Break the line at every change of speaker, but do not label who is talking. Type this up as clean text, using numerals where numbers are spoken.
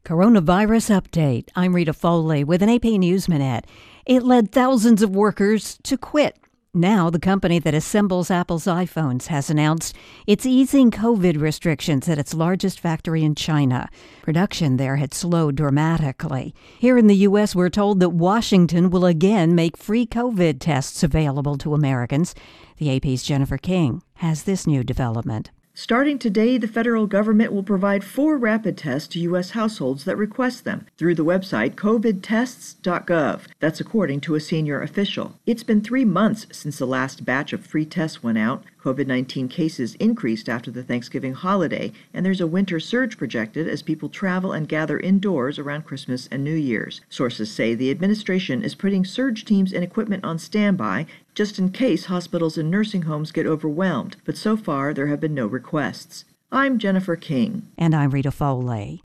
Coronavirus update. I'm Rita Foley with an AP News Minute. It led thousands of workers to quit. Now, the company that assembles Apple's iPhones has announced it's easing COVID restrictions at its largest factory in China. Production there had slowed dramatically. Here in the U.S., we're told that Washington will again make free COVID tests available to Americans. The AP's Jennifer King has this new development.
Starting today, the federal government will provide 4 rapid tests to U.S. households that request them through the website covidtests.gov. That's according to a senior official. It's been 3 months since the last batch of free tests went out. COVID-19 cases increased after the Thanksgiving holiday, and there's a winter surge projected as people travel and gather indoors around Christmas and New Year's. Sources say the administration is putting surge teams and equipment on standby just in case hospitals and nursing homes get overwhelmed, but so far there have been no requests. I'm Jennifer King.
And I'm Rita Foley.